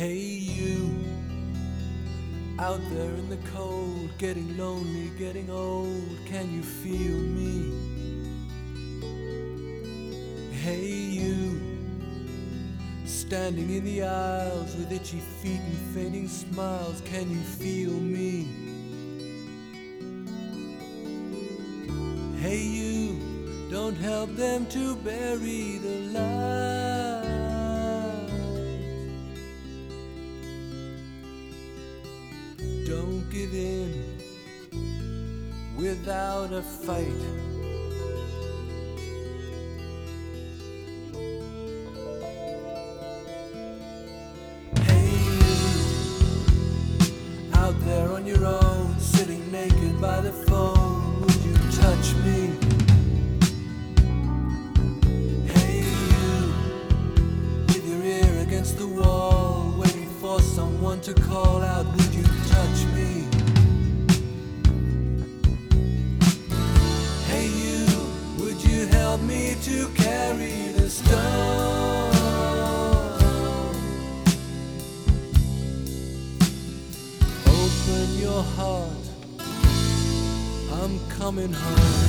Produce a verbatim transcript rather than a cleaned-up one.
Hey you, out there in the cold, getting lonely, getting old, can you feel me? Hey you, standing in the aisles with itchy feet and fading smiles, can you feel me? Hey you, don't help them to bury the light. Don't give in without a fight. Hey you, out there on your own, sitting naked by the phone, would you touch me? Hey you, with your ear against the wall, waiting for someone to call out, would you touch me? Hey you, would you help me to carry the stone? Open your heart, I'm coming home.